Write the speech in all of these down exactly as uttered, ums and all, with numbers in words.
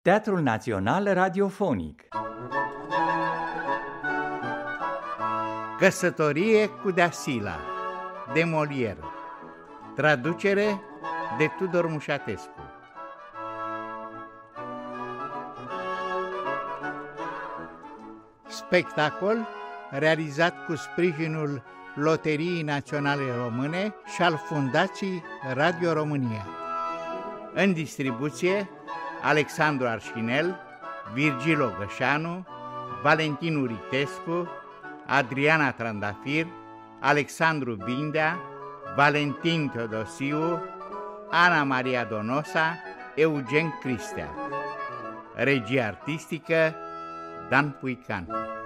Teatrul Național Radiofonic. Căsătorie cu Dasila, de Molière. Traducere de Tudor Mușatescu. Spectacol realizat cu sprijinul Loteriei Naționale Române și al Fundației Radio România. În distribuție Alexandru Arșinel, Virgil Ogășanu, Valentin Uritescu, Adriana Trandafir, Alexandru Bindea, Valentin Teodosiu, Ana Maria Donosa, Eugen Cristea. Regie artistică Dan Puican.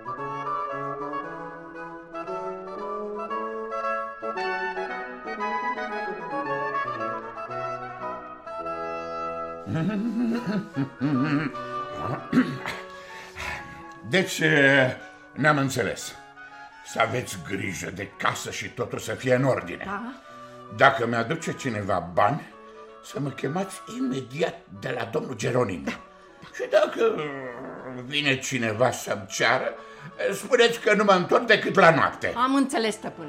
Deci ne-am înțeles. Să aveți grijă de casă și totul să fie în ordine. Da. Dacă mi-aduce cineva bani, să mă chemați imediat de la domnul Geronim. Da. Și dacă vine cineva să-mi ceară, spuneți că nu mă întorc decât la noapte. Am înțeles, stăpâne.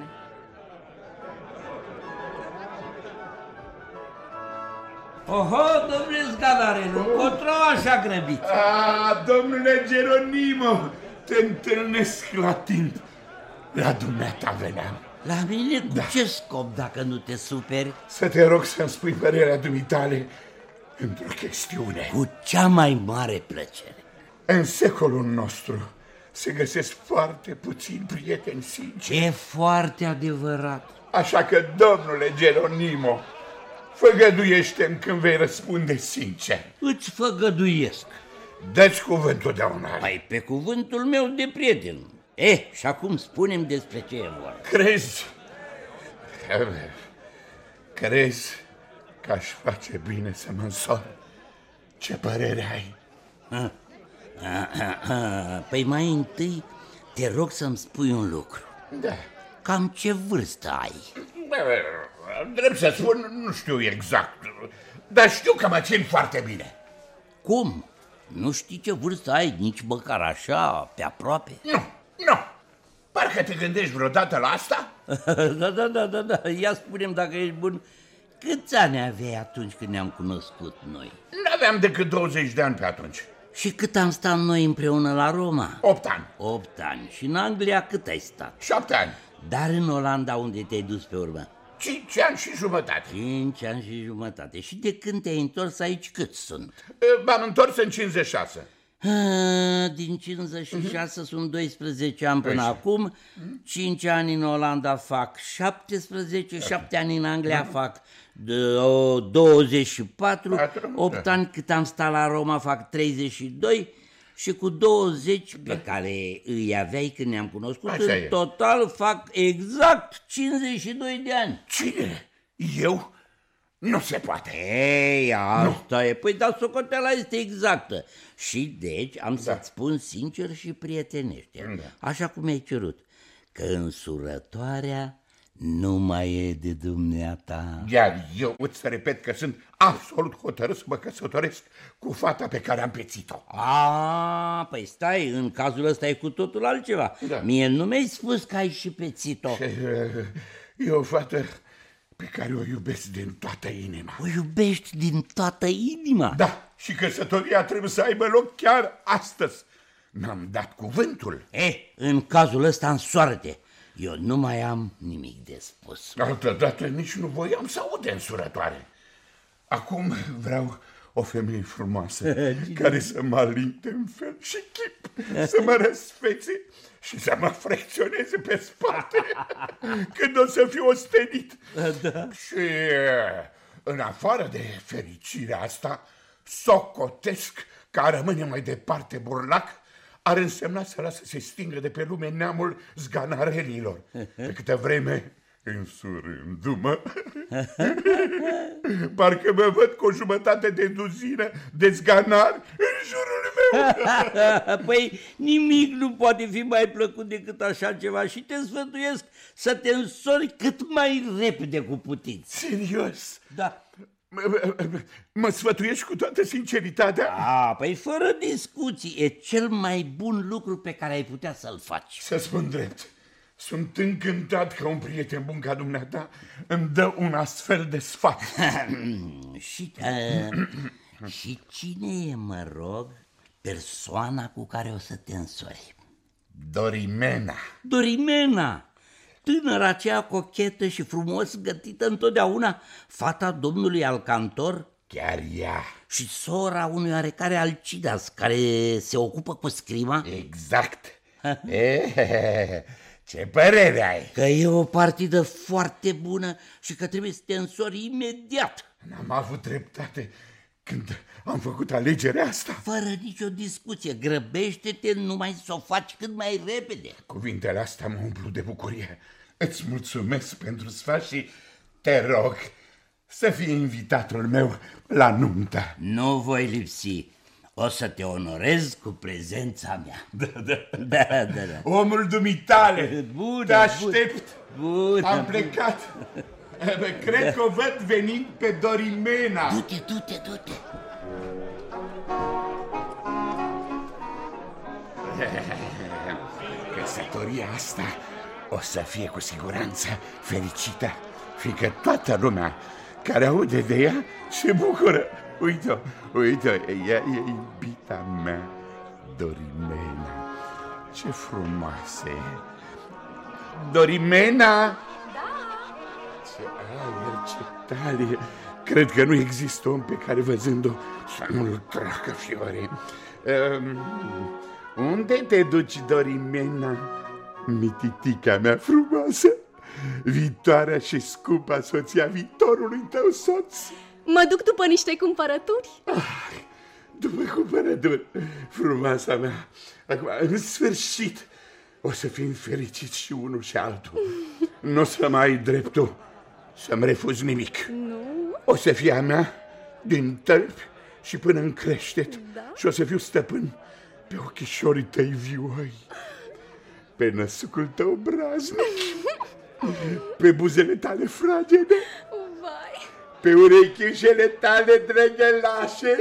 Oho, domnule Zgavarenu, încotro așa grăbit. A, domnule Geronimo, te întâlnesc la timp. La dumneata veneam. La mine cu Da. ce scop, dacă nu te superi? Să te rog să-mi spui părerea dumitale într-o chestiune. Cu cea mai mare plăcere. În secolul nostru se găsesc foarte puțini prieteni sinceri. E foarte adevărat. Așa că, domnule Geronimo, făgăduiește-mi când vei răspunde sincer. Îți făgăduiesc. Dă-ți cuvântul de onoare. Ai pe cuvântul meu de prieten. Eh, și acum spunem despre ce e vorba. Crezi? Crezi că aș face bine să mă însor? Ce părere ai? Ah, ah, ah. Păi mai întâi te rog să-mi spui un lucru. Da. Cam ce vârstă ai? Drept să spun, nu știu exact, dar știu că mă țin foarte bine. Cum? Nu știi ce vârstă ai nici măcar așa, pe aproape? Nu, nu. Parcă te gândești vreodată la asta? Da, da, da, da, da. Ia spune-mi dacă ești bun. Câți ani aveai atunci când ne-am cunoscut noi? N-aveam decât douăzeci de ani pe atunci. Și cât am stat noi împreună la Roma? Opt ani. Opt ani. Și în Anglia cât ai stat? Șapte ani. Dar în Olanda unde te-ai dus pe urmă? Cinci ani și jumătate. Cinci ani și jumătate. Și de când te-ai întors aici cât sunt? M-am întors în cincizeci și șase. Ah, din cincizeci și șase sunt doisprezece ani până Păi și- acum. Cinci ani în Olanda fac șaptesprezece, șapte ani în Anglia fac de- o, douăzeci și patru, Patru, opt da. ani cât am stat la Roma fac treizeci și doi și cu douăzeci pe care îi aveai când ne-am cunoscut, Așa în e. total fac exact cincizeci și doi de ani. Cine? Eu? Nu se poate. Ei, asta e. Păi, dar socoteala este exactă. Și deci am să-ți spun sincer și prietenește, Da. așa cum ai cerut, că însurătoarea nu mai e de dumneata. Iar eu îți repet că sunt absolut hotărât să mă căsătoresc cu fata pe care am pețit-o. A, păi stai, în cazul ăsta e cu totul altceva. Da. Mie nu mi-ai spus că ai și pețit-o. E o fată pe care o iubesc din toată inima. O iubești din toată inima? Da, și căsătoria trebuie să aibă loc chiar astăzi. Mi-am dat cuvântul. Eh, în cazul ăsta însoară-te. Eu nu mai am nimic de spus. Altădată nici nu voiam să aud însurătoare. Acum vreau o femeie frumoasă care să mă alinte în fel și chip, să mă răsfețe și să mă fricționeze pe spate când o să fiu ostenit. Da. Și în afară de fericirea asta, socotesc că a rămâne mai departe burlac ar însemna să lasă să se stingă de pe lume neamul zganarelilor. Pe câtă vreme, însurându-mă, parcă mă văd cu o jumătate de duzină de zganari în jurul meu. Păi nimic nu poate fi mai plăcut decât așa ceva și te sfătuiesc să te însori cât mai repede cu putință. Serios? Da. mă sfătuiești cu toată sinceritatea? A, păi fără discuții, e cel mai bun lucru pe care ai putea să-l faci. Să spun drept, sunt încântat că un prieten bun ca dumneata îmi dă un astfel de sfat. și, uh, și cine e, mă rog, persoana cu care o să te însori? Dorimena. Dorimena, tânăra aceea cochetă și frumos gătită întotdeauna, fata domnului Alcantor? Chiar ea. Și sora unui oarecare Alcidas, care se ocupă cu scrima? Exact. E, ce părere ai? Că e o partidă foarte bună și că trebuie să te însori imediat. N-am avut dreptate când am făcut alegerea asta. Fără nicio discuție, grăbește-te numai să o faci cât mai repede. Cuvintele astea mă umplu de bucurie. Îți mulțumesc pentru sfat și te rog să fii invitatul meu la nuntă. Nu voi lipsi. O să te onorez cu prezența mea. Da, da. Da, da, da. Omul dumitale, Bună, te aștept. Bună, Am bună. plecat. Cred că o văd venind pe Dorimena. Du-te, du-te, du-te. Căsătoria asta o să fie cu siguranță fericită, fiindcă toată lumea care aude de ea se bucură. Uite-o, uite-o, ea e iubita mea, Dorimena. Ce frumoasă e! Dorimena! Da! Ce aer, ce talie! Cred că nu există om pe care văzând-o să nu-l tragă fiorii. Um, unde te duci, Dorimena? Mititica mea frumoasă, viitoarea și scumpa soția viitorului tău soț. Mă duc după niște cumpărături. Ah, după cumpărături, frumoasa mea. Acum, în sfârșit, o să fim fericiți și unul și altul. Nu o să mai ai dreptul să-mi refuzi nimic. Nu. O să fie a mea din tălpi și până în creștet. Da? Și o să fiu stăpân pe ochișorii tăi vioi, pe năsucul tău braznic, pe buzele tale fragede, Vai. pe urechișele tale drăgălașe,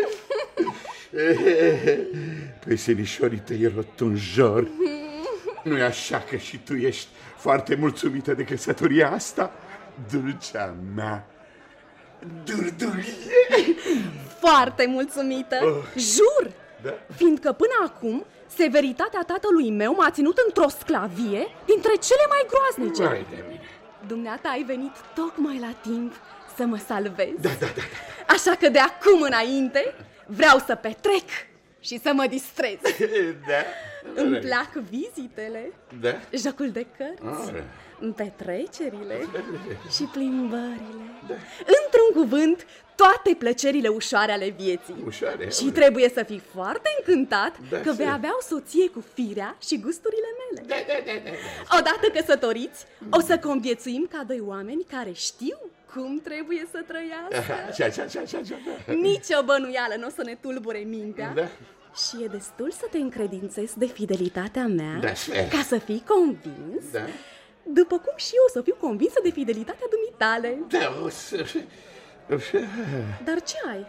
pe senișorii tăi rotunjori. Nu-i așa că și tu ești foarte mulțumită de căsătoria asta, dulcea mea, durdulie? Foarte mulțumită. Oh. Jur. Da? Fiindcă până acum severitatea tatălui meu m-a ținut într-o sclavie dintre cele mai groaznice. Vai de mine. Dumneata ai venit tocmai la timp să mă salvezi. Da, da, da, da. Așa că de acum înainte vreau să petrec și să mă distrez. Da? Îmi plac vizitele, Da? jocul de cărți, Ah. petrecerile și plimbările. Într-un cuvânt, toate plăcerile ușoare ale vieții. Ușoare, Și ușoare. trebuie să fii foarte încântat Da, că vei să- avea o soție cu firea și gusturile mele. Da, da, da, da. Odată căsătoriți, o să conviețuim ca doi oameni care știu cum trebuie să trăiască. Așa, așa, așa, așa, așa. Nici o bănuială nu o să ne tulbure mintea. Da. Și e destul să te încredințezi de fidelitatea mea, Da, sper. ca să fii convins, Da. după cum și eu o să fiu convinsă de fidelitatea dumitale. Da, o să... o să- Dar ce ai?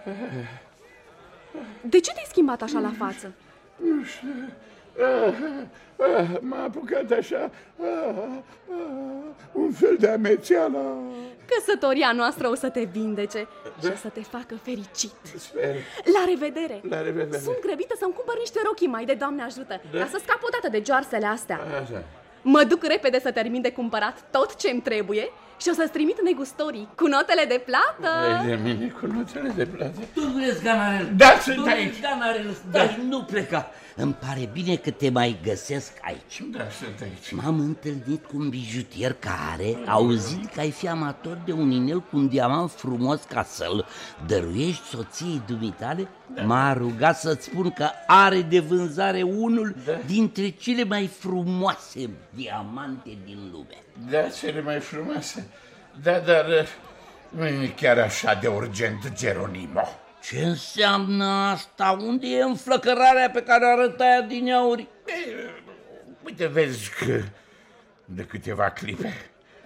De ce te-ai schimbat așa la față? Nu știu. Ah, ah, m-a apucat așa ah, ah, un fel de amețeală. Căsătoria noastră o să te vindece și o să te facă fericit. Sper. La revedere! La revedere. Sunt grăbită să-mi cumpăr niște rochii mai de Doamne ajută, Da? ca să scap odată de joarsele astea. Așa. Mă duc repede să termin de cumpărat tot ce-mi trebuie și o să-ți trimit negustorii cu notele de plată. Vai de mine, cu notele de plată. Domnule Sganarel, Da, sunt domnule aici. Sganarel, dar nu pleca. Îmi pare bine că te mai găsesc aici. Da, sunt aici. M-am întâlnit cu un bijutier care, auzind că ai fi amator de un inel cu un diamant frumos ca să-l dăruiești soției dumitale, m-a rugat să-ți spun că are de vânzare unul dintre cele mai frumoase diamante din lume. Da, cele mai frumoase. Da, dar uh, nu e chiar așa de urgent, Geronimo. Ce înseamnă asta? Unde e înflăcărarea pe care o arătai adineauri? Ei, uite, vezi că de câteva clipe Ah.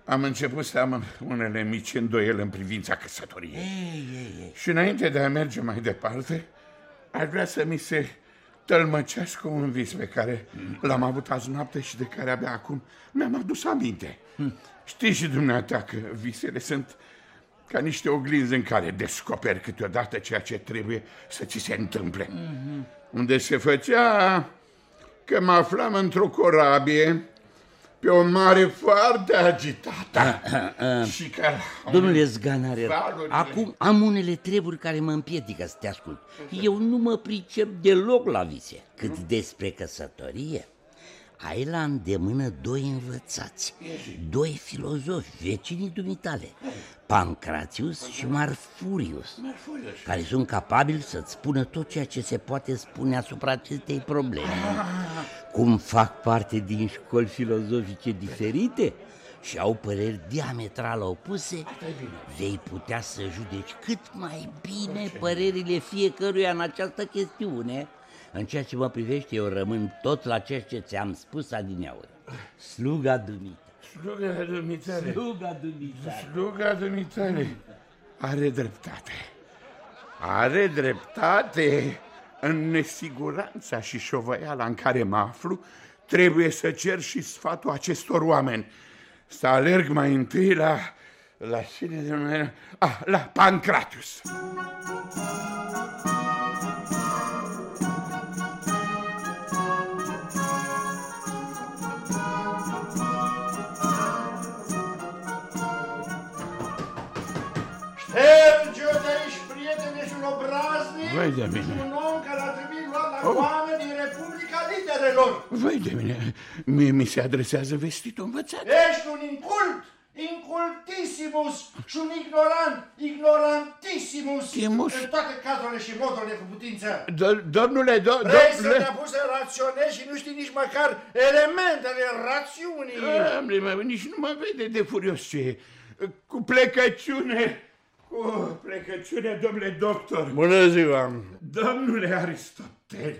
am început să am unele mici îndoieli în privința căsătoriei. Ei, ei, ei. Și înainte de a merge mai departe, aș vrea să mi se tălmăcească un vis pe care l-am avut azi noapte și de care abia acum mi-am adus aminte. Hmm. Știi și dumneata că visele sunt ca niște oglinzi în care descoperi câteodată ceea ce trebuie să ți se întâmple. Mm-hmm. Unde se făcea că mă aflam într-o corabie pe o mare foarte agitată. Ah, ah, și care... Domnule Zganarer, acum am unele treburi care mă împiedică să te ascult. Eu nu mă pricep deloc la vise. Cât despre căsătorie, ai la îndemână doi învățați, doi filozofi, vecinii dumitale, Pancratius și Marfurius, care sunt capabili să-ți spună tot ceea ce se poate spune asupra acestei probleme. Cum fac parte din școli filozofice diferite și au păreri diametral opuse, vei putea să judeci cât mai bine părerile fiecăruia în această chestiune. În ceea ce mă privește, eu rămân tot la ceea ce ți-am spus adineauri. Sluga dumitale. Sluga dumitale. Sluga dumitale. Sluga dumitale. Are dreptate. Are dreptate. În nesiguranța și șovăiala în care mă aflu, trebuie să cer și sfatul acestor oameni. Să alerg mai întâi la... La cine de numele... Ah, la Pancratius. Vai de mine. Un om care ar trebui luat la goană din Republica Literelor. Vai de mine. Mie mi se adresează vestitul învățat. Ești un incult, incultissimus și un ignorant, ignorantissimus. Timus. În toate cazurile și modurile cu putință. Domnule, domnule. Vrei să te apuci să raționezi și nu știi nici măcar elementele rațiunii. Domnule, nici nu mă vede de furios ce cu plecăciune. Cu plecăciune, domnule doctor. Bună ziua. Domnule Aristotel.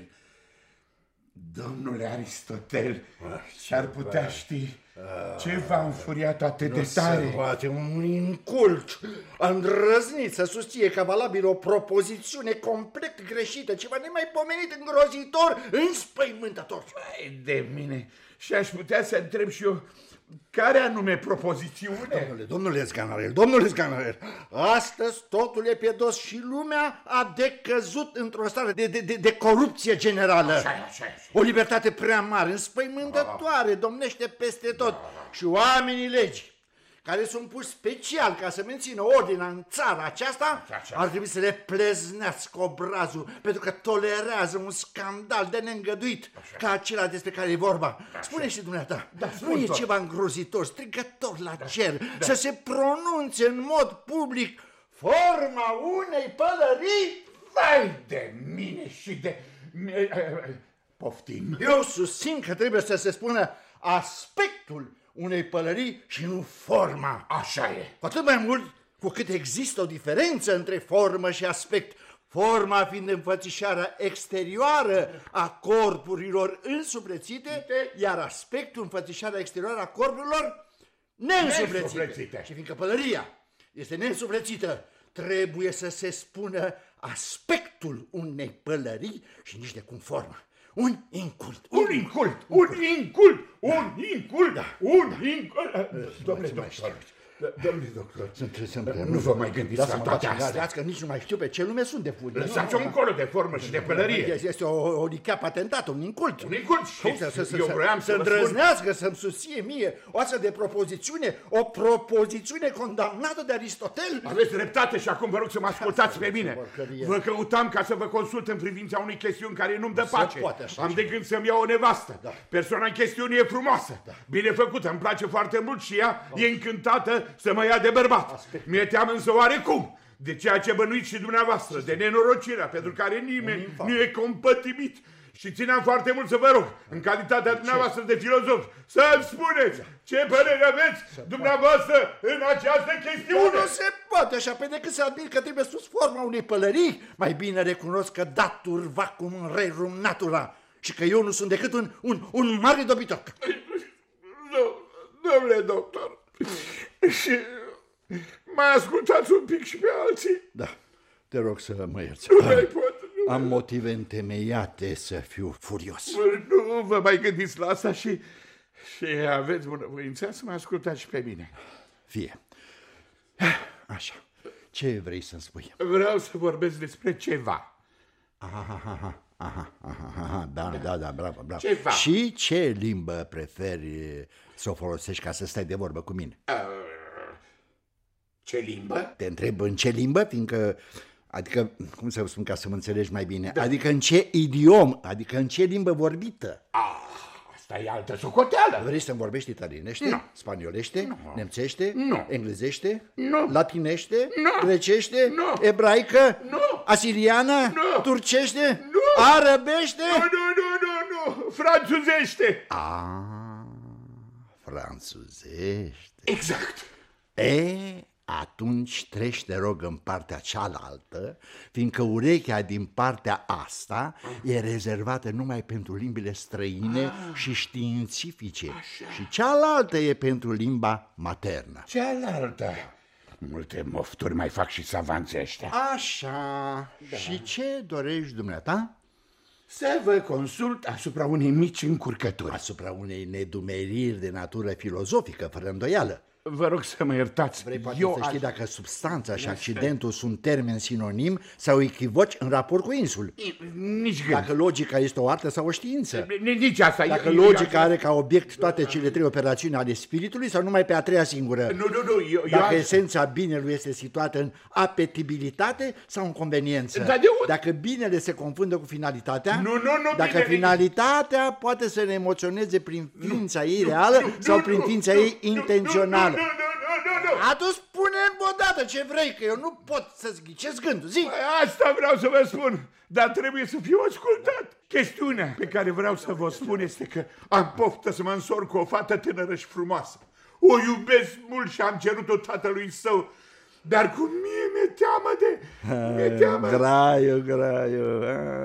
Domnule Aristotel, și-ar putea ști ce v-a înfuriat atât de tare? Nu se poate, un incult a îndrăznit să susție ca valabil o propozițiune complet greșită, ceva nemaipomenit, îngrozitor, înspăimântător. Vai de mine, și aș putea să întreb și eu, care anume propozițiune? Domnule, domnule Zganarel, domnule Zganarel, astăzi totul e pe dos și lumea a decăzut într-o stare de, de, de, de corupție generală. Așa, așa, așa. O libertate prea mare, înspăimântătoare, domnește peste tot. Și oamenii legii, care sunt puși special ca să mențină ordinea în țara aceasta, ar trebui să le pleznească obrazul, pentru că tolerează un scandal de neîngăduit ca acela despre care e vorba. Spune și dumneata, da, nu e ceva îngrozitor, strigător la cer, da. Să se pronunțe în mod public forma unei pălării? Vai de mine și de... Poftim. Eu susțin că trebuie să se spună aspectul unei pălării și nu forma. Așa e. Cu atât mai mult cu cât există o diferență între formă și aspect. Forma fiind înfățișarea exterioară a corpurilor însuflețite, iar aspectul înfățișarea exterioară a corpurilor neînsuflețite. neînsuflețite. Și fiindcă pălăria este neînsuflețită, trebuie să se spună aspectul unei pălării și nici de cum forma. Un incult. Un incult. Un incult. Un incult. Da. Un incult. Domnule doctor. Domnule doctor. Nu vă mai gândiți la toate astea. Că nici nu mai știu pe ce lume sunt de furie. Lăsați-o încolo de formă și de pălărie. Este o licea patentată, un incult. Un incult. Eu vreau să îndrăznească să-mi susție mie o astfel de propozițiune, o propozițiune condamnată de Aristotel. Aveți dreptate și acum vă rog să mă ascultați pe mine. Vă căutam ca să vă consult în privința unei chestiuni care nu-mi dă pace. Am de gând să-mi iau o nevastă. Persoana în chestiune e frumoasă, bine făcută, îmi place foarte mult și ea e încântată să mă ia de bărbat. Mi-e teamă însă oarecum de ceea ce bănuiți și dumneavoastră, de nenorocirea pentru care nimeni nu e compătimit. Și țineam foarte mult să vă rog, în calitatea dumneavoastră de filozof, să-mi spuneți ce părere aveți dumneavoastră în această chestiune. Nu se poate așa, pe decât să admit că trebuie sus forma unei pălării, mai bine recunosc că datur vacum în rerum natura și că eu nu sunt decât un, un, un mare dobitoc. Domnule doctor, Și mai ascultați un pic și pe alții. Da, te rog să mă ierți. Nu mai pot. Nu Am motive întemeiate să fiu furios. Nu vă mai gândiți la asta și, și aveți bunăvoința să mă ascultați și pe mine. Fie. Așa. Ce vrei să-mi spui? Vreau să vorbesc despre ceva. Aha, aha, aha, aha, aha, da, da, da, bravo, bravo. Ceva. Și ce limbă preferi să o folosești ca să stai de vorbă cu mine? Uh, ce limbă? Te întreb în ce limbă, fiindcă, adică, cum să spun ca să mă înțelegi mai bine, da. Adică în ce idiom, adică în ce limbă vorbită? Ah, asta e altă socoteală. Vrei să-mi vorbești italienește, Nu. spaniolește, Nu. nemțește, Nu. englezește, Nu. latinește, Nu. grecește, Nu. ebraică, Nu. asiriană, Nu. turcește, Nu. arăbește? Nu, nu, nu, nu, nu, franțuzește. A, franțuzește. Exact. E, atunci treci, te rog, în partea cealaltă, fiindcă urechea din partea asta e rezervată numai pentru limbile străine ah. și științifice. Așa. Și cealaltă e pentru limba maternă. Cealaltă. Multe mofturi mai fac și savanții ăștia. Așa. Da. Și ce dorești dumneata? Să vă consult asupra unei mici încurcături. Asupra unei nedumeriri de natură filozofică, fără îndoială. Vă rog să mă iertați. Vrei poate Eu să știi aș... dacă substanța și accidentul sunt termeni sinonim sau echivoci în raport cu insul? Nici gând. Dacă logica este o artă sau o știință? Nici asta. Dacă eu, logica eu... are ca obiect toate cele trei operațiuni ale spiritului sau numai pe a treia singură? Nu, nu, nu. Eu, Dacă eu... esența binelui este situată în apetibilitate sau în conveniență? Dar de unde? Dacă binele se confundă cu finalitatea? Nu, nu, nu. Dacă bine, finalitatea poate să ne emoționeze prin ființa ei reală nu, sau nu, prin nu, ființa nu, ei nu, intențională? Nu, nu, nu, nu, nu. Atunci spune-mi odată ce vrei, că eu nu pot să-ți ghicesc gândul. Zi! Asta vreau să vă spun, dar trebuie să fiu ascultat. Chestiunea pe care vreau să vă spun este că am poftă să mă însor cu o fată tânără și frumoasă. O iubesc mult și am cerut-o tatălui său, dar cu mie mi-e teamă de... Mi-e teamă. Graiu, graiu,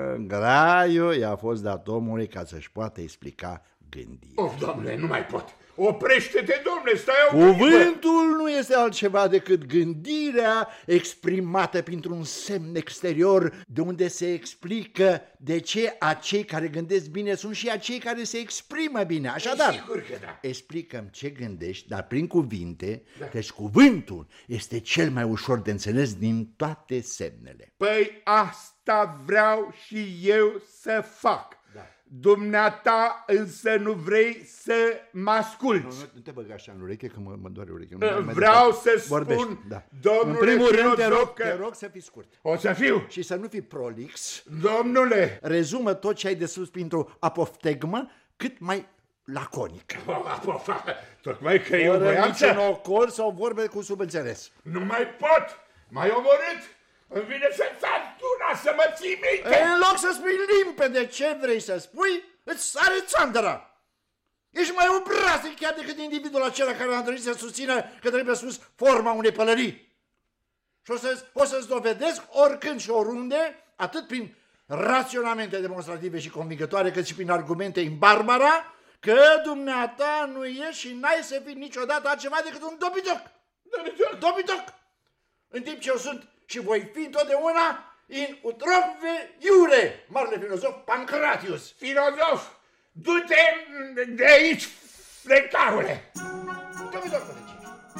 graiu i-a fost dat omului ca să-și poată explica gândirea. Of, domnule, nu mai pot. Oprește-te, domnule, stai o Cuvântul nu este altceva decât gândirea exprimată printr-un semn exterior de unde se explică de ce acei care gândesc bine sunt și acei care se exprimă bine. Așadar, sigur că da. explicăm ce gândești, dar prin cuvinte, da. Căci cuvântul este cel mai ușor de înțeles din toate semnele. Păi asta vreau și eu să fac. Da. Dumneata însă nu vrei să mă asculți. Nu, nu, nu te băga așa în ureche că mă, mă doare urechea. Vreau să Vorbești, spun, da. domnule în primul rând, te rog, că... te rog să fii scurt. O să fiu. Și să nu fii prolix. Domnule. Rezumă tot ce ai de spus printr-o apoftegmă cât mai laconic. Apofa, tocmai că eu voiam să... Fără ocol sau vorbe cu subînțeles. Nu mai pot. M-ai omorât. Îmi vine să-ți aduna să mă ții minte. În loc să spui limpede ce vrei să spui, îți sare țandăra. Ești mai obraznic chiar decât individul acela care a întâlnit să susțină că trebuie spus forma unei pălării. Și o, să, o să-ți dovedesc oricând și oriunde, atât prin raționamente demonstrative și convingătoare, cât și prin argumente în Barbara, că dumneata nu ești și n-ai să fii niciodată altceva decât un dobitoc. Dobitoc? Dobitoc! În timp ce eu sunt și voi fi întotdeauna in utrove iure, marele filozof Pancratius. Filozof, du-te de aici, flecarule! Dobitoc, colegi.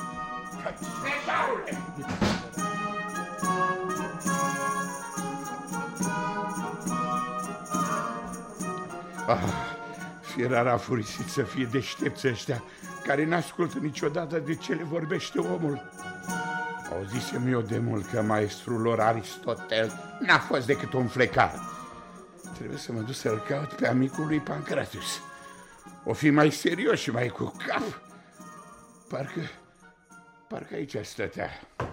Flecarule! Ah, era rafurisit să fie deștepți ăștia, care n-ascultă niciodată de ce le vorbește omul. Auzisem eu de mult că maestrul lor Aristotel n-a fost decât un flecar. Trebuie să mă duc să-l caut pe amicul lui Pancratius. O fi mai serios și mai cu cap. Parcă, parcă aici stătea.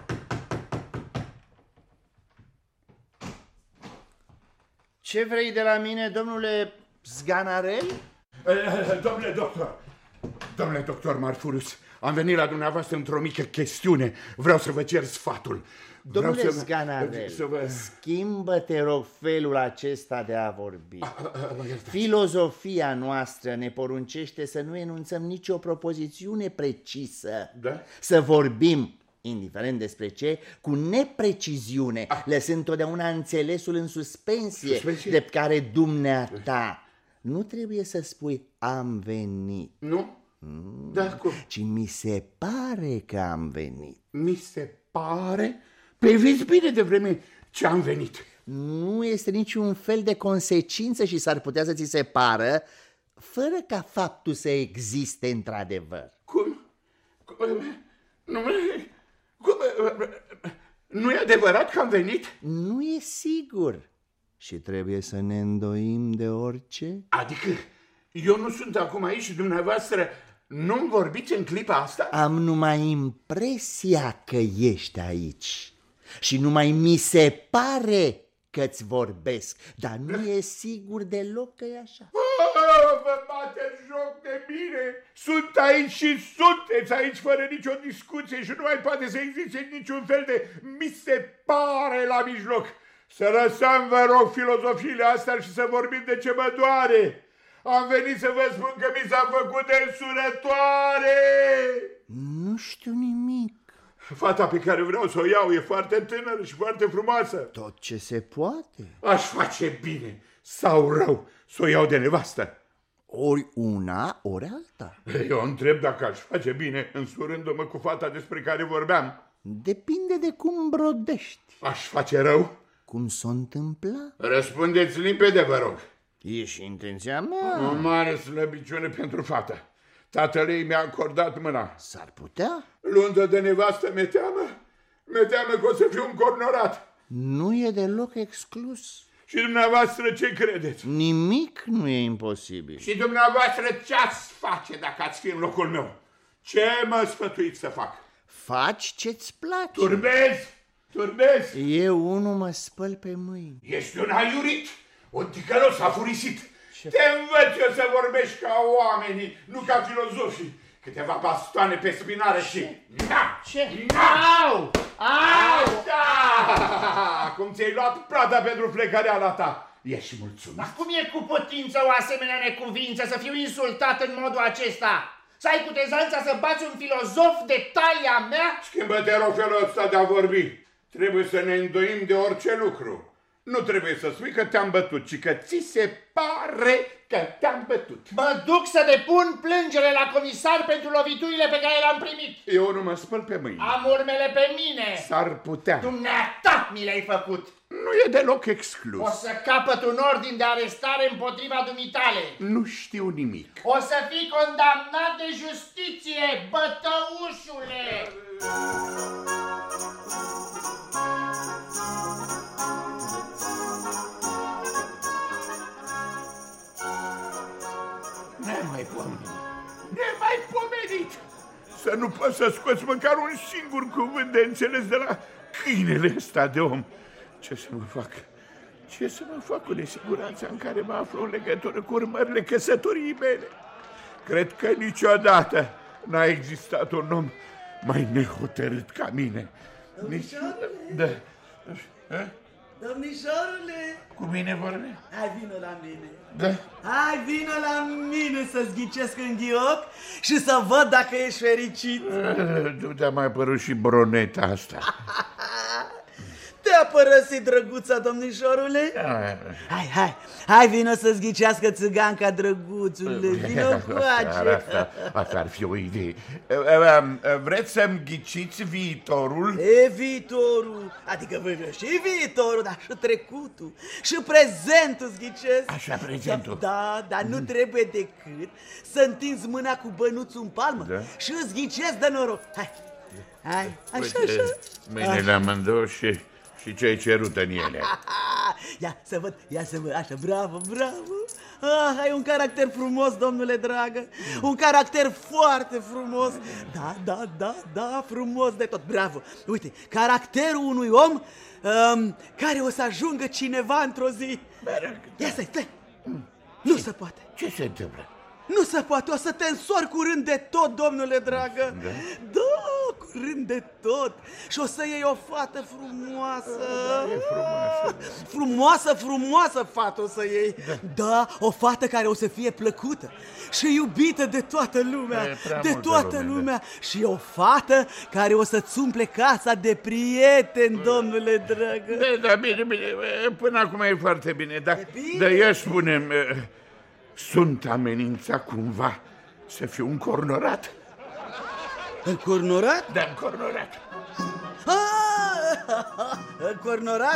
Ce vrei de la mine, domnule Zganarel? Domnule doctor, domnule doctor Marfurius, am venit la dumneavoastră într-o mică chestiune. Vreau să vă cer sfatul. Domnule Vreau să Sganarel, să vă... schimbă-te, rog, felul acesta de a vorbi. A, a, a, Filozofia noastră ne poruncește să nu enunțăm nicio propozițiune precisă. Da? Să vorbim, indiferent despre ce, cu nepreciziune, ah. lăsând totdeauna înțelesul în suspensie, suspensie? de care dumneata nu trebuie să spui am venit. Nu? Mm, da, cum? Ci mi se pare că am venit. Mi se pare? Păi vezi bine de vreme ce am venit. Nu este niciun fel de consecință și s-ar putea să ți se pară, fără ca faptul să existe într-adevăr. Cum? Nu, cum? Nu e adevărat că am venit? Nu e sigur și trebuie să ne îndoim de orice. Adică eu nu sunt acum aici și dumneavoastră nu-mi vorbiți în clipa asta? Am numai impresia că ești aici și numai mi se pare că-ți vorbesc, dar nu e sigur deloc că e așa. Oh, vă bateți joc de mine! Sunt aici și sunteți aici fără nicio discuție și nu mai poate să existe niciun fel de mi se pare la mijloc. Să lăsăm, vă rog, filozofiile astea și să vorbim de ce mă doare. Am venit să vă spun că mi s-a făcut însurătoare. Nu știu nimic. Fata pe care vreau să o iau e foarte tânără și foarte frumoasă. Tot ce se poate. Aș face bine sau rău să o iau de nevastă. Ori una, ori alta. Eu întreb dacă aș face bine însurându-mă cu fata despre care vorbeam. Depinde de cum brodești. Aș face rău? Cum s-o întâmpla? Răspundeți limpede, vă rog. E și intenția mea. O mare slăbiciune pentru fată. Tatăl ei mi-a acordat mâna. S-ar putea? Luând-o de nevastă, mi-e teamă. Mi-e teamă că o să fiu încornorat. Nu e deloc exclus. Și dumneavoastră ce credeți? Nimic nu e imposibil. Și dumneavoastră ce ați face dacă ați fi în locul meu? Ce mă sfătuiți să fac? Faci ce-ți place. Turbezi! Turbezi! Eu unul mă spăl pe mâini. Ești un aiurit, un ticălos afurisit. Te învăț eu să vorbești ca oamenii, nu ca filozofii. Câteva bastoane pe spinare și... Na! Ce? Na! Au! Au! Da! Acum ți-ai luat plata pentru flecăreala ta. Ești și mulțumit. Dar cum e cu putință o asemenea necuvință să fiu insultat în modul acesta? Să ai cutezanța să bați un filozof de talia mea? Schimbă-te, rog, felul ăsta de a vorbi. Trebuie să ne îndoim de orice lucru. Nu trebuie să spui că te-am bătut, ci că ți se pare că te-am bătut. Mă duc să depun plângere la comisar pentru loviturile pe care le-am primit. Eu nu mă spăl pe mâini. Am urmele pe mine. S-ar putea. Dumneata mi le-ai făcut. Nu e deloc exclus. O să capăt un ordin de arestare împotriva dumitale. Nu știu nimic. O să fii condamnat de justiție, bătăușule. Nemai pomenit, nemai pomenit să nu poți să scoți măcar un singur cuvânt de înțeles de la câinele ăsta de om. Ce să mă fac? Ce să mă fac cu nesiguranța în care mă aflu în legătură cu urmările căsătoriei mele? Cred că niciodată n-a existat un om mai nehotărât ca mine. Domnișoarele! Da. A? Domnișoarele! Cu mine vorbe? Hai, vină la mine! Da. Hai, vină la mine să-ți ghicesc în ghioc și să văd dacă ești fericit! Du-te, a mai apărut și broneta asta. Te-a părăsit drăguța, domnișorule? Hai, hai, hai, vină să-ți ghicească țiganca, drăguțule, vină coace. Asta, asta ar fi o idee. Vreți să-mi ghiciți viitorul? E viitorul, adică vă și viitorul, dar și trecutul, și prezentul îți ghicesc. Așa, prezentul. Da, dar nu trebuie decât să întinzi mâna cu bănuțul în palmă, da, și îți ghicesc de noroc. Hai, hai, așa, așa. Mâinile amândouă și... Și ce ai cerut în ele? Ia să văd, ia să văd, așa, bravo, bravo. Ah, ai un caracter frumos, domnule dragă. Un caracter foarte frumos. Da, da, da, da, frumos de tot, bravo. Uite, caracterul unui om um, care o să ajungă cineva într-o zi. Ia stai, stai. Nu se poate. Ce se întâmplă? Nu se poate, o să te însori curând de tot, domnule dragă. Da? Da, curând de tot. Și o să iei o fată frumoasă. Da, e frumoasă. Frumoasă, frumoasă fată o să iei. Da. Da, o fată care o să fie plăcută și iubită de toată lumea. De toată lume, lumea. Da. Și o fată care o să-ți umple casa de prieteni, domnule dragă. Da, da, bine, bine. Până acum e foarte bine. Dar da, eu spune, sunt amenințat cumva să fiu încornorat? Încornorat? Da, încornorat. Încornorat?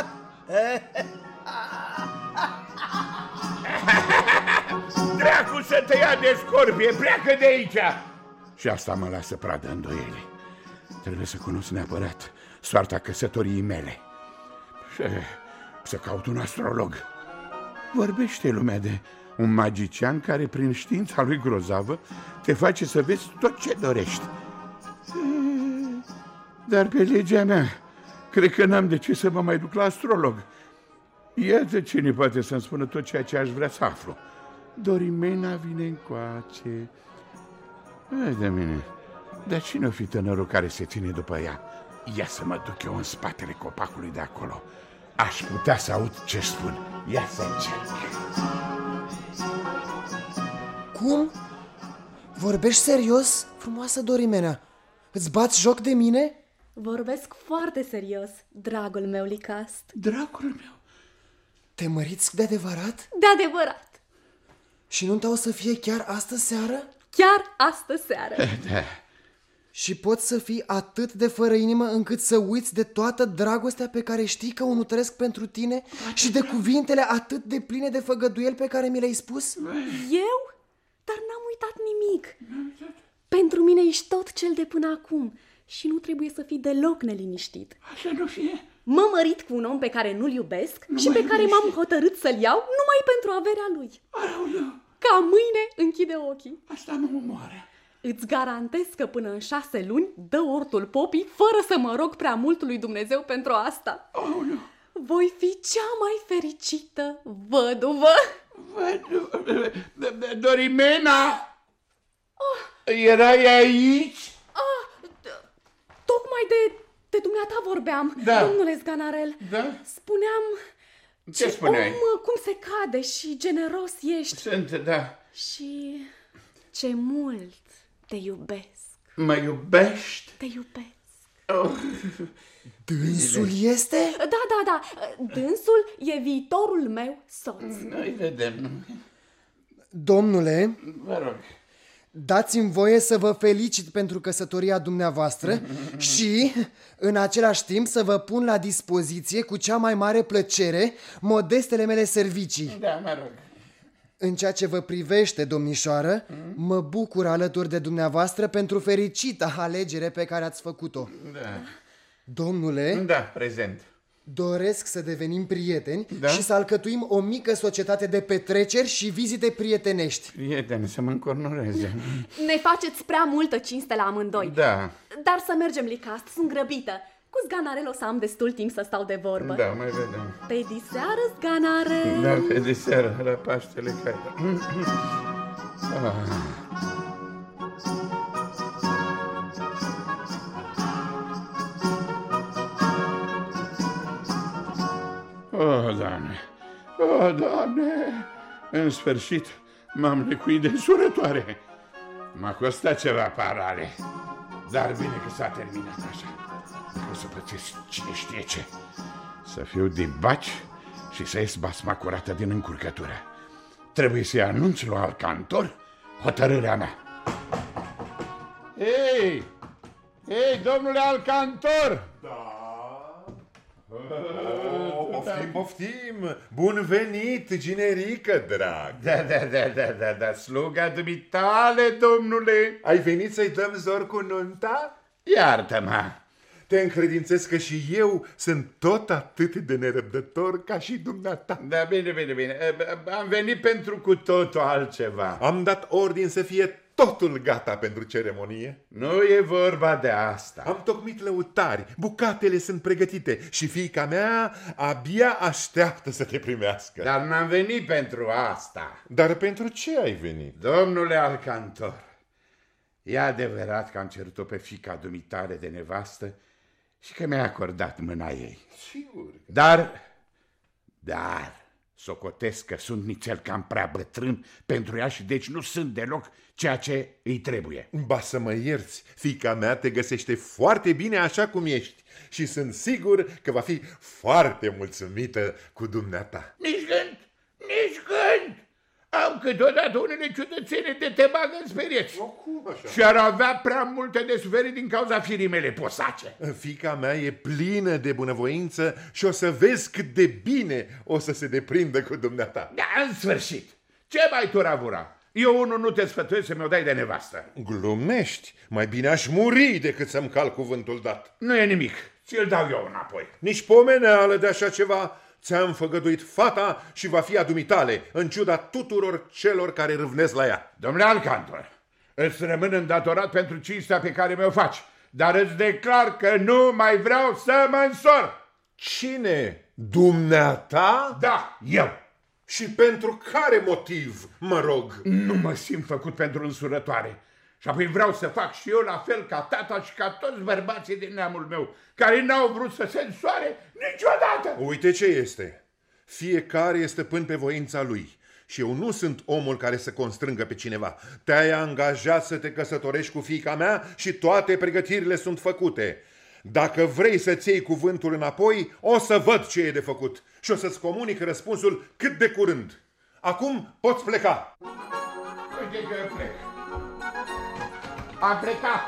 Dracu să te ia de scorpie, pleacă de aici! Și asta mă lasă pradă îndoieli. Trebuie să cunosc neapărat soarta căsătoriei mele. Și să caut un astrolog. Vorbește lumea de un magician care, prin știința lui grozavă, te face să vezi tot ce dorești. Dar pe legea mea, cred că n-am de ce să mă mai duc la astrolog. Iată cine poate să-mi spună tot ceea ce aș vrea să aflu. Dorimena vine încoace. Hai de mine, dar cine o fi tânărul care se ține după ea? Ia să mă duc eu în spatele copacului de acolo. Aș putea să aud ce spun. Ia să încerc. Cum? Vorbești serios, frumoasă Dorimena? Îți bați joc de mine? Vorbesc foarte serios, dragul meu Licast. Dragul meu? Te măriți de adevărat? De adevărat. Și nunta o să fie chiar astă seară? Chiar astă seară. Da. Și poți să fii atât de fără inimă încât să uiți de toată dragostea pe care știi că o nutresc pentru tine și de cuvintele atât de pline de făgăduieli pe care mi le-ai spus? Eu? Dar n-am uitat nimic. Pentru mine ești tot cel de până acum și nu trebuie să fii deloc neliniștit. Așa nu fie. M-am mărit cu un om pe care nu-l iubesc nu și pe care m-am hotărât să-l iau numai pentru averea lui. Aoleu. Ca mâine închide ochii. Asta mă omoară. Îți garantez că până în șase luni dă ortul popii fără să mă rog prea mult lui Dumnezeu pentru asta. Aoleu. Voi fi cea mai fericită văduvă. Văduvă? Dorimena? Oh. Erai aici? Ah, tocmai de, de dumneata vorbeam, da. Domnule Zganarel. Da? Spuneam... Ce, ce spuneai? Om, cum se cade și generos ești. Sunt, da. Și ce mult te iubesc. Mă iubești? Te iubesc. Oh. Dânsul este? Da, da, da. Dânsul e viitorul meu soț. Noi vedem. Domnule, vă rog, dați-mi voie să vă felicit pentru căsătoria dumneavoastră și, în același timp, să vă pun la dispoziție cu cea mai mare plăcere modestele mele servicii. Da, mă rog. În ceea ce vă privește, domnișoară, mm? mă bucur alături de dumneavoastră pentru fericita alegere pe care ați făcut-o. Da. Domnule, da, prezent. Doresc să devenim prieteni, da? și să alcătuim o mică societate de petreceri și vizite prietenești. Prieteni, să mă încornoreze. Ne faceți prea multă cinste la amândoi. Da. Dar să mergem, Licast, sunt grăbită. Cu Zganarel o să am destul timp să stau de vorbă. Da, mai vedem. Pe diseară, Zganarel. Da, pe diseară, la Paștele Caira. Ah. Oh, Doamne! Oh, Doamne! În sfârșit m-am lecuit de însurătoare. M-a costat ceva parale, dar bine că s-a terminat așa. O să pățesc cine știe ce. Să fiu de baci și să ies basma curată din încurcătură. Trebuie să-i anunț lui Alcantor hotărârea mea. Ei! Ei, domnule Alcantor! Da? Oh, poftim, poftim! Bun venit, ginerică, drag! Da, da, da, da, da, da, sluga dumitale, domnule! Ai venit să-i dăm zor cu nunta? Iartă-mă! Te încredințez că și eu sunt tot atât de nerăbdător ca și dumneata. Da, bine, bine, bine. Am venit pentru cu totul altceva. Am dat ordin să fie totul gata pentru ceremonie? Nu e vorba de asta. Am tocmit lăutari, bucatele sunt pregătite și fiica mea abia așteaptă să te primească. Dar n-am venit pentru asta. Dar pentru ce ai venit? Domnule Alcantor, e adevărat că am cerut-o pe fiica dumitare de nevastă și că mi-a acordat mâna ei. Sigur. Dar, dar, socotesc că sunt nițel cam prea bătrân pentru ea și deci nu sunt deloc ceea ce îi trebuie. Ba să mă ierți, fiica mea te găsește foarte bine așa cum ești și sunt sigur că va fi foarte mulțumită cu dumneata. Nici gând, nici gând! Am câteodată unele ciudățene de te bagă în sperieți. O, cum așa? Și ar avea prea multe de suferit din cauza firii mele posace. Fiica mea e plină de bunăvoință și o să vezi cât de bine o să se deprindă cu dumneata. Da, în sfârșit, ce mai turavura? Eu unul nu te sfătuiesc să mi-o dai de nevastă. Glumești, mai bine aș muri decât să-mi cal cuvântul dat. Nu e nimic, ți-l dau eu înapoi. Nici pomeneală de așa ceva. Ți-am făgăduit fata și va fi a dumitale, în ciuda tuturor celor care râvnesc la ea. Domnule Alcantor, îți rămân îndatorat pentru cinstea pe care mi-o faci, dar îți declar că nu mai vreau să mă însor. Cine? Dumneata? Da, eu. Și pentru care motiv, mă rog? Nu mă simt făcut pentru însurătoare. Și apoi vreau să fac și eu la fel ca tata și ca toți bărbații din neamul meu, care n-au vrut să se însoare niciodată. Uite ce este. Fiecare este stăpân pe voința lui. Și eu nu sunt omul care să constrângă pe cineva. Te-ai angajat să te căsătorești cu fiica mea și toate pregătirile sunt făcute. Dacă vrei să-ți iei cuvântul înapoi, o să văd ce e de făcut și o să-ți comunic răspunsul cât de curând. Acum poți pleca. Uite că plec. Am plecat.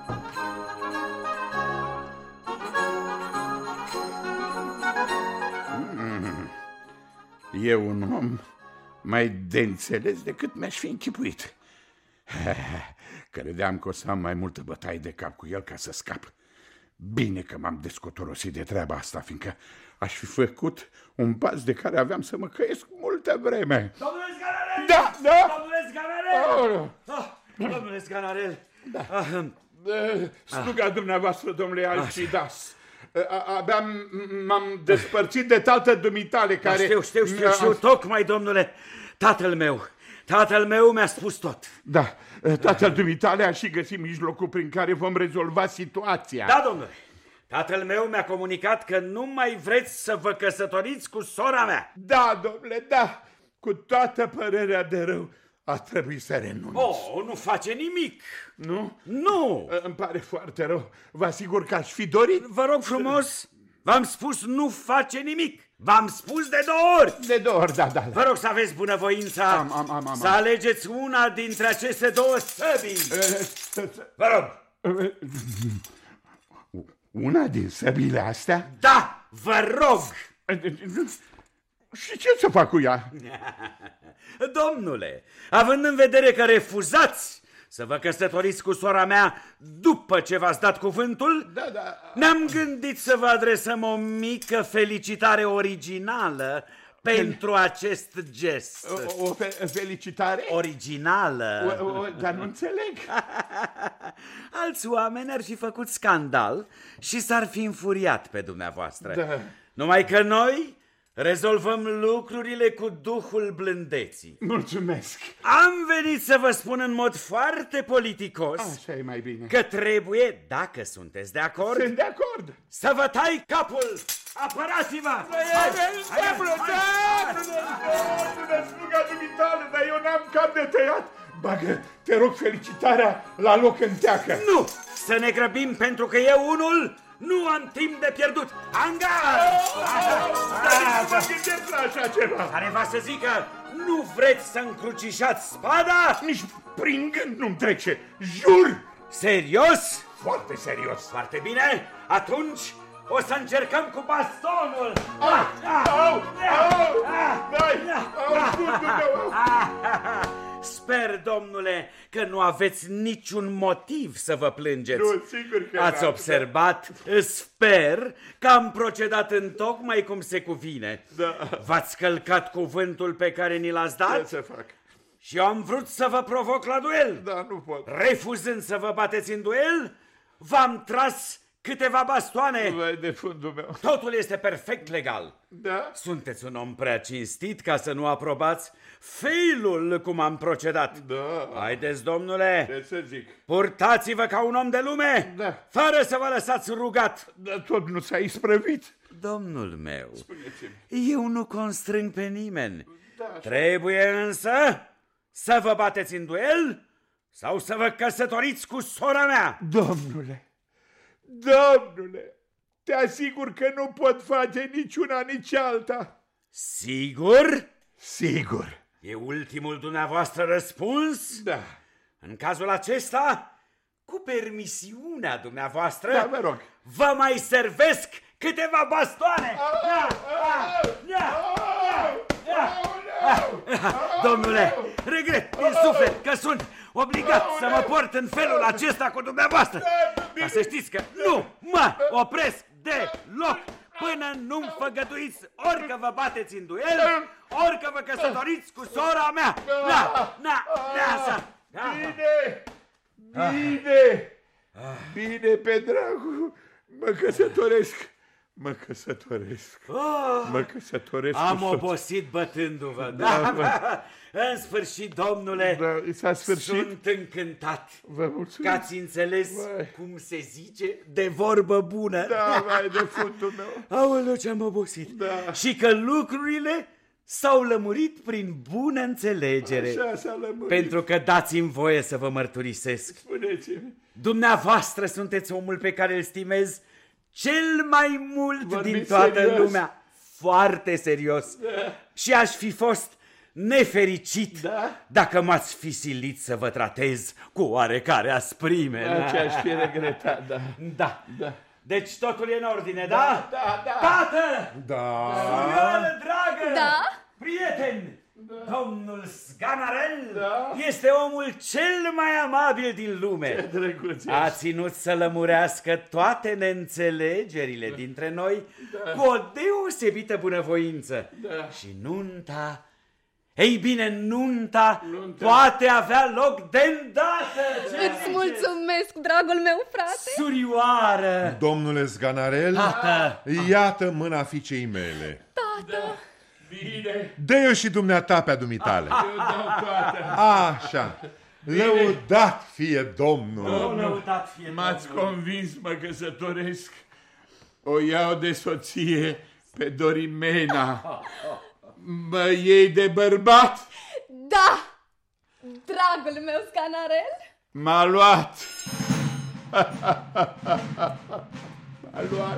Mm. E un om mai de înțeles decât mi-aș fi închipuit. Credeam că o să am mai multă bătaie de cap cu el ca să scap. Bine că m-am descotorosit de treaba asta, fiindcă aș fi făcut un pas de care aveam să mă căiesc multă vreme. Domnule Sganarel! Da, da! Domnule Sganarel! Oh. Ah, domnule Sganarel! Da. Ah, Sluga ah. dumneavoastră, domnule Alcidas. Abia m-am despărțit de tată dumitale care... Da, știu, știu, știu, știu, tocmai, domnule, tatăl meu, tatăl meu mi-a spus tot. Da, tatăl dumitale a și găsit mijlocul prin care vom rezolva situația. Da, domnule, tatăl meu mi-a comunicat că nu mai vreți să vă căsătoriți cu sora mea. Da, domnule, da, cu toată părerea de rău. A trebuit să renunț. Oh, nu face nimic. Nu? Nu. Îmi pare foarte rău. Vă asigur că aș fi dorit. Vă rog frumos, v-am spus nu face nimic. V-am spus de două ori. De două ori, da, da. da. Vă rog să aveți bunăvoința am, am, am, am, să alegeți una dintre aceste două săbii. Vă rog. Una din săbile astea? Da, vă rog. Și ce să fac cu ea? Domnule, având în vedere că refuzați să vă căsătoriți cu sora mea după ce v-ați dat cuvântul, da, da. ne-am gândit să vă adresăm o mică felicitare originală pentru acest gest. O, o fe felicitare? Originală. O, o, dar nu înțeleg. Alți oameni ar fi făcut scandal și s-ar fi înfuriat pe dumneavoastră. Da. Numai că noi rezolvăm lucrurile cu duhul blândeții. Mulțumesc. Am venit să vă spun în mod foarte politicos Așa e mai bine. că trebuie, dacă sunteți de acord, Sunt de acord. să vă tai capul. Apărați-vă! Sluga dumitale, dar eu n-am cap de tăiat. Bagă, te rog, felicitarea la loc în teacă. Nu! Să ne grăbim pentru că eu unul nu am timp de pierdut. Angaj! Dar mă gândesc la așa ceva. Care va să zică, nu vreți să încrucișați spada? Nici prin gând nu-mi trece, jur! Serios? Foarte serios. Foarte bine, atunci o să încercăm cu bastonul. Au, au, au, vai, au, fundul meu. Sper, domnule, că nu aveți niciun motiv să vă plângeți. Nu, sigur că ați observat? Sper că am procedat întocmai cum se cuvine. Da. V-ați călcat cuvântul pe care ni l-ați dat? Ce să fac? Și eu am vrut să vă provoc la duel. Da, nu pot. Refuzând să vă bateți în duel, v-am tras câteva bastoane. Vai de fundul meu. Totul este perfect legal. Da? Sunteți un om prea cinstit ca să nu aprobați failul cum am procedat. Da. Haideți, domnule, Ce să zic? purtați-vă ca un om de lume, Da. fără să vă lăsați rugat. Dar tot nu s-a isprăvit. Domnul meu, Spuneți-mi. eu nu constrâng pe nimeni. Da, Trebuie însă să vă bateți în duel sau să vă căsătoriți cu sora mea. Domnule, domnule, te asigur că nu pot face niciuna, nici alta. Sigur? Sigur. E ultimul dumneavoastră răspuns? Da. În cazul acesta, cu permisiunea dumneavoastră, Da, vă rog. vă mai servesc câteva bastoane. Da, da, da, da, da. Domnule, regret din suflet că sunt obligat să mă port în felul acesta cu dumneavoastră. Dar să știți că nu mă opresc deloc până nu-mi făgăduiți ori că vă bateți în duel, ori că vă căsătoriți cu sora mea. Na, na, na, na. Bine, bine, bine, pe dragul, mă căsătoresc. Mă căsătoresc. Oh, Mă căsătoresc. am cu soț. obosit bătându-vă. Da, Da, în sfârșit, domnule, Da, s-a sfârșit. sunt încântat Vă că mulțumesc. ați înțeles, Vai. cum se zice, de vorbă bună. Da, vai de fundul meu. Aoleu, ce-am obosit. Da. Și că lucrurile s-au lămurit prin bună înțelegere. Așa s-a lămurit. Pentru că dați-mi voie să vă mărturisesc. Spuneți-mi. Dumneavoastră sunteți omul pe care îl stimez cel mai mult Vorbiți din toată serios? lumea. Foarte serios. Da. Și aș fi fost nefericit Da? dacă m-ați fi silit să vă tratez cu oarecare asprime. Da, ce aș fi regretat, da. Da. Da. Deci totul e în ordine, da? Da, da. Tată! Da. Surioară dragă! Da? Prieteni! Domnul Sganarel Da. este omul cel mai amabil din lume. Drăguț A ești. ținut să lămurească toate neînțelegerile dintre noi cu o deosebită bunăvoință. Da. Și nunta, ei bine, nunta, Nunta. poate avea loc de îndată. Ce Îți ziceți? mulțumesc, dragul meu frate. Surioară! Domnule Sganarel, Tată! iată mâna fiicei mele. Tată, Bine, Dă-i-o și dumneata pe-a dumitale. eu dau toată. Așa. Lăudat fie Domnul. O lăudat fie M-ați Domnul. convins, mă căsătoresc. O iau de soție pe Dorimena. Mă iei de bărbat? da, dragul meu Sganarel. M-a luat. M-a luat.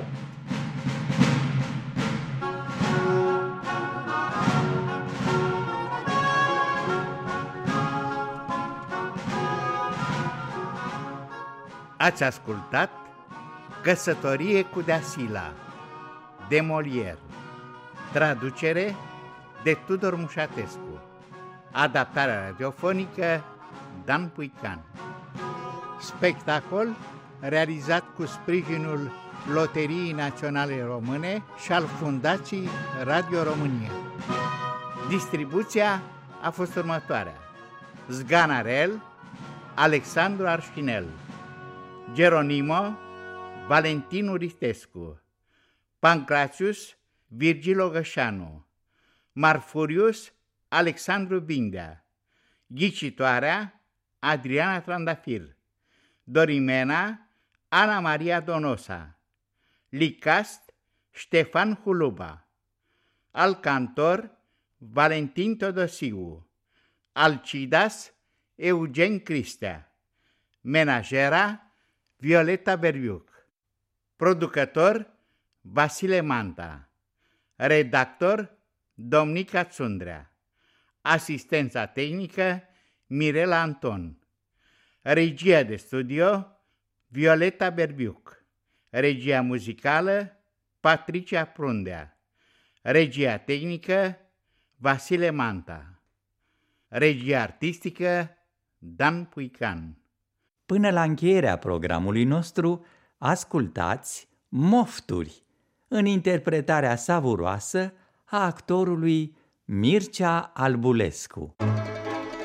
Ați ascultat Căsătorie cu Deasila de Molière, traducere de Tudor Mușatescu, adaptarea radiofonică Dan Puican. Spectacol realizat cu sprijinul Loteriei Naționale Române și al Fundației Radio România. Distribuția a fost următoarea: Sganarel, Alexandru Arșinel, Geronimo, Valentin Uristescu, Pancrațius, Virgil Ogășanu, Marfurius, Alexandru Bindea, Ghicitoarea, Adriana Trandafir, Dorimena, Ana Maria Donosa, Licast, Ștefan Huluba, Alcantor, Valentin Todosiu, Alcidas, Eugen Cristea, Menajera, Violeta Berbiuc, producător Vasile Manta, redactor Domnica Țundrea, asistența tehnică Mirela Anton, regia de studio Violeta Berbiuc, regia muzicală Patricia Prundea, regia tehnică Vasile Manta, regia artistică Dan Puican. Până la încheierea programului nostru, ascultați Mofturi, în interpretarea savuroasă a actorului Mircea Albulescu.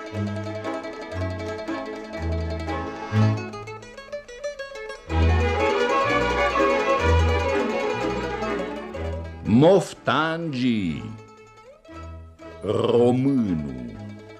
Moftangii, românul.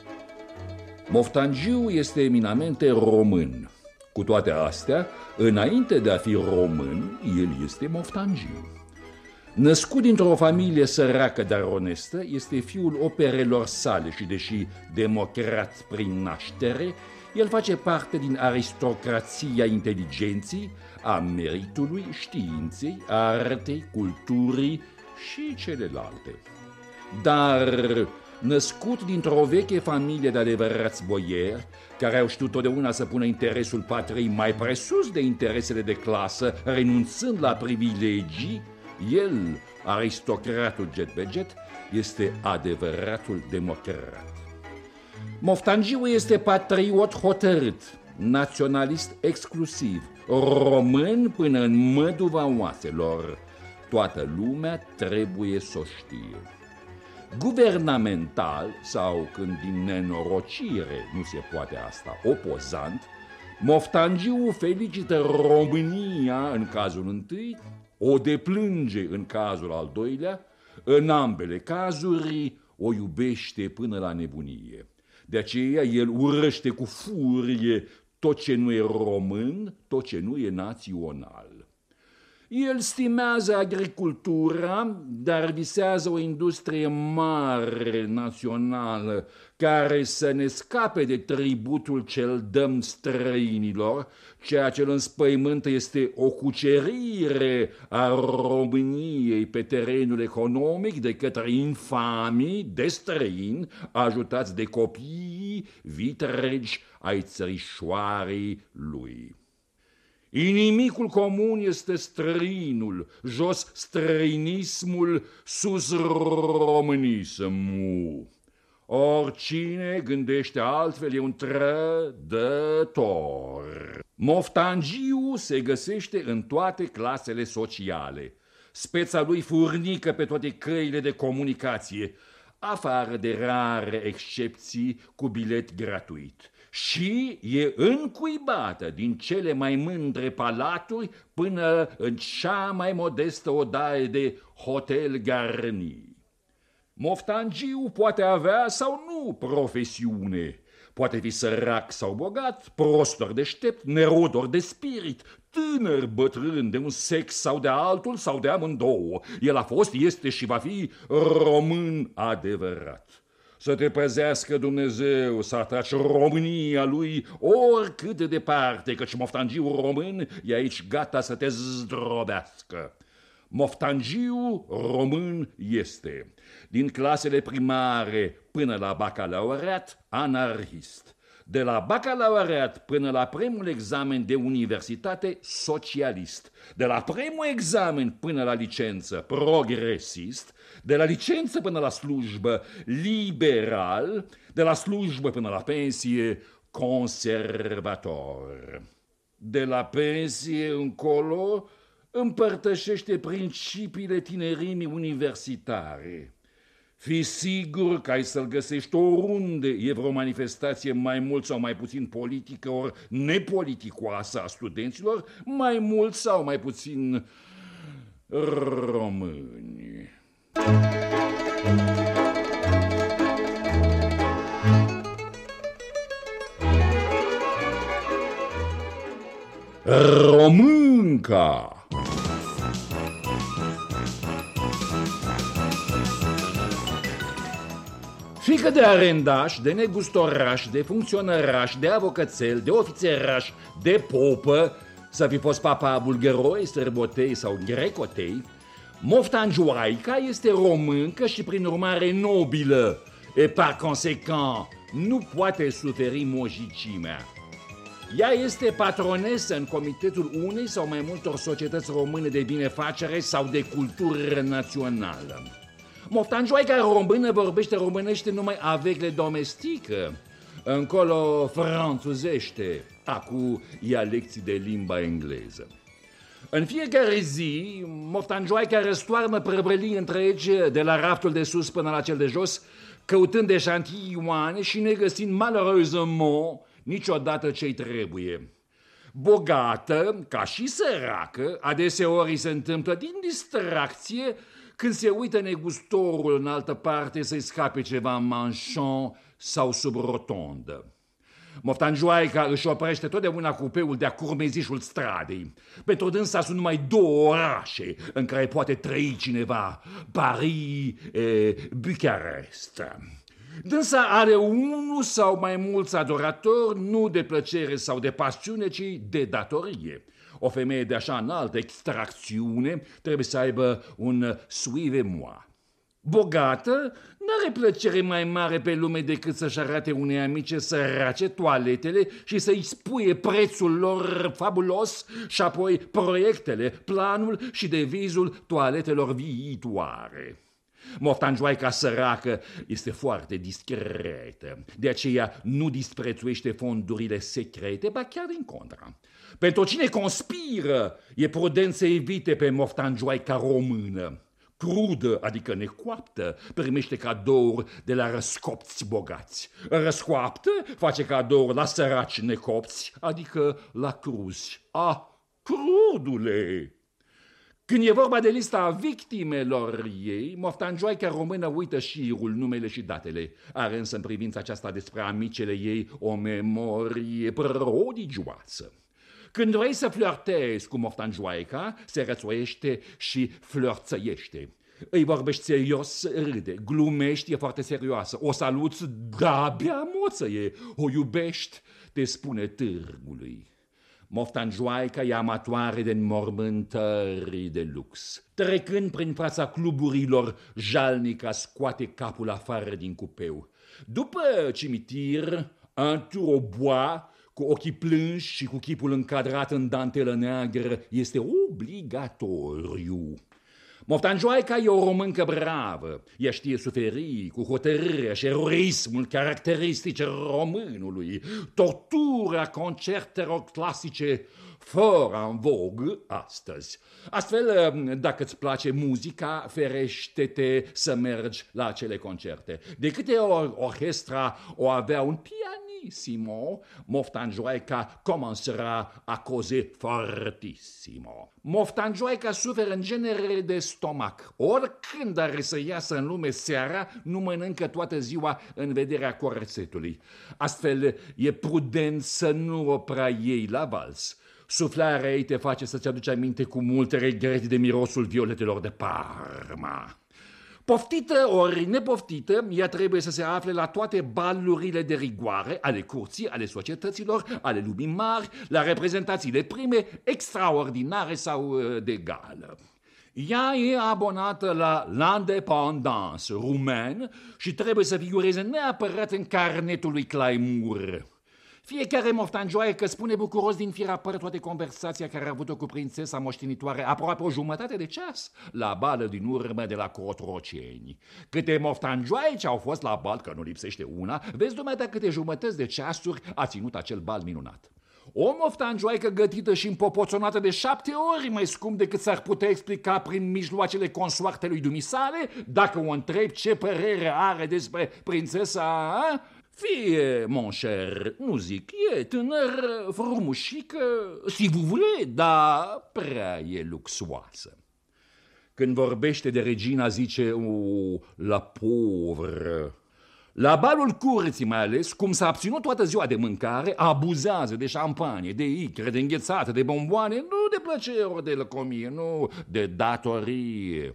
Moftangiu este eminamente român. Cu toate astea, înainte de a fi român, el este moftangiu. Născut dintr-o familie săracă, dar onestă, este fiul operelor sale și, deși democrat prin naștere, el face parte din aristocrația inteligenței, a meritului, științei, artei, culturii și celelalte. Dar, născut dintr-o veche familie de adevărați boieri, care au știut totdeauna să pună interesul patriei mai presus de interesele de clasă, renunțând la privilegii, el, aristocratul jet-be-jet, este adevăratul democrat. Moftangiu este patriot hotărât, naționalist exclusiv, român până în măduva oaselor. Toată lumea trebuie să o știe. Guvernamental, sau când din nenorocire nu se poate asta, opozant, Moftangiu felicită România în cazul întâi, o deplânge în cazul al doilea, în ambele cazuri o iubește până la nebunie. De aceea el urăște cu furie tot ce nu e român, tot ce nu e național. El stimează agricultura, dar visează o industrie mare, națională, care să ne scape de tributul ce-l dăm străinilor. Ceea ce îl înspăimântă este o cucerire a României pe terenul economic de către infamii de străini, ajutați de copiii vitregi ai țărișoarei lui. Inimicul comun este străinul, jos străinismul, sus românismul. Oricine gândește altfel e un trădător. Moftangiu se găsește în toate clasele sociale. Speța lui furnică pe toate căile de comunicație, afară de rare excepții cu bilet gratuit. Și e încuibată din cele mai mândre palaturi până în cea mai modestă odaie de hotel Garni. Moftangiu poate avea sau nu profesiune, poate fi sărac sau bogat, prost ori deștept, nerod ori de spirit, tânăr, bătrân, de un sex sau de altul sau de amândouă. El a fost, este și va fi român adevărat. Să te păzească Dumnezeu, să ataci România lui oricât de departe, căci Moftangiu român e aici gata să te zdrobească. Moftangiu român este, din clasele primare până la bacalaureat, anarhist. De la bacalaureat până la primul examen de universitate, socialist. De la primul examen până la licență, progresist. De la licență până la slujbă, liberal. De la slujbă până la pensie, conservator. De la pensie încolo împărtășește principiile tinerimii universitare. Fii sigur că ai să-l găsești oriunde e vreo manifestație mai mult sau mai puțin politică ori nepoliticoasă a studenților, mai mult sau mai puțin români. Românca. Fică de arendaș, de negustoraș, de funcționăraș, de avocățel, de ofițeraș, de popă, să fi fost papa bulgăroi, sărbotei sau grecotei, Moftangioaica este româncă și prin urmare nobilă, e par conséquent nu poate suferi mojicimea. Ea este patronesă în comitetul unei sau mai multor societăți române de binefacere sau de cultură națională. Moftangioaica română vorbește românește numai avec le domestică, încolo franțuzește, acu ia lecții de limba engleză. În fiecare zi, Moftangioaica răstoarnă prăvălii întregi de la raftul de sus până la cel de jos, căutând eșantioane și negăsind malheureusement niciodată ce-i trebuie. Bogată, ca și săracă, adeseori se întâmplă din distracție când se uită negustorul în altă parte să-i scape ceva manchon sau sub rotondă. Moftanjoaica își oprește totdeauna cupeul de-a curmezișul stradei. Pentru dânsa sunt numai două orașe în care poate trăi cineva, Paris e Bucarest. Dânsa are unul sau mai mulți adoratori, nu de plăcere sau de pasiune, ci de datorie. O femeie de așa înaltă extracțiune trebuie să aibă un suivez-moi. Bogată n-are plăcere mai mare pe lume decât să-și arate unei amice sărace toaletele și să-i spuie prețul lor fabulos și apoi proiectele, planul și devizul toaletelor viitoare. Moftanjoaica săracă este foarte discretă, de aceea nu disprețuiește fondurile secrete, ba chiar din contra. Pentru cine conspiră, e prudent să evite pe moftanjoaica română. Crudă, adică necoaptă, primește cadouri de la răscopți bogați. Răscoaptă face cadouri la săraci necopți, adică la cruzi. A, crudule! Când e vorba de lista victimelor ei, moftanjoaica română uită șirul, numele și datele. Are însă în privința aceasta despre amicele ei o memorie prodigioasă. Când vrei să flirtezi cu moftanjoaica, se rățoiește și flirțăiește. Îi vorbești serios, râde, glumești, e foarte serioasă, o saluți, da, abia moță e, o iubești, te spune târgului. Moftanjoaica e amatoare de înmormântări de lux. Trecând prin fața cluburilor, jalnica scoate capul afară din cupeu. După cimitir, un tour au bois, cu ochii plânși și cu chipul încadrat în dantelă neagră, este obligatoriu. Moftanjoaica e o româncă bravă. Ea știe suferi cu hotărârea și eroismul caracteristice românului, tortura concertelor clasice fără în vogue astăzi. Astfel, dacă îți place muzica, ferește-te să mergi la acele concerte. De câte ori orchestra o avea un pianissimo, Moftanjoaica commencera a causer fortissimo. Moftanjoaica suferă în genere de stomac. Oricând are să iasă în lume seara, nu mănâncă toată ziua în vederea corsetului. Astfel, e prudent să nu o prea iei la vals. Suflarea ei te face să-ți aduci aminte cu mult regret de mirosul violetelor de Parma. Poftită ori nepoftită, ea trebuie să se afle la toate balurile de rigoare ale curții, ale societăților, ale lumii mari, la reprezentațiile prime, extraordinare sau de gală. Ea e abonată la l'Indépendance roumain și trebuie să figureze neapărat în carnetul lui Claimur. Fiecare moftanjoaică spune bucuros din fir apăr toate conversația care a avut-o cu prințesa moștenitoare aproape o jumătate de ceas la bală din urmă de la Cotroceni. Câte moftanjoaice au fost la bal, că nu lipsește una, vezi dumneata câte jumătăți de ceasuri a ținut acel bal minunat. O moftanjoaică gătită și împopoțonată de șapte ori mai scump decât s-ar putea explica prin mijloacele consoartelui dumisale, dacă o întreb ce părere are despre prințesa... A? Fie, mon cher, nu zic, e tânăr, frumușică, si vous voulez, dar prea e luxoasă. Când vorbește de regina zice, o, la povră. La balul curții mai ales, cum s-a abținut toată ziua de mâncare, abuzează de șampanie, de icre, de înghețată, de bomboane, nu de plăcere ori de lăcomie, nu, de datorie.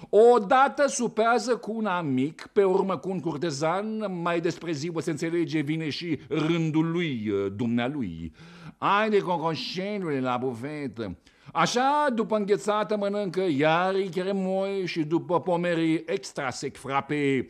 Odată supează cu un amic, pe urmă cu un curtezan, mai despre ziua se înțelege, vine și rândul lui, dumnealui. Ai de concoșenule la bufetă. Așa, după înghețată mănâncă iar cremoi și după pomerii extra sec frape,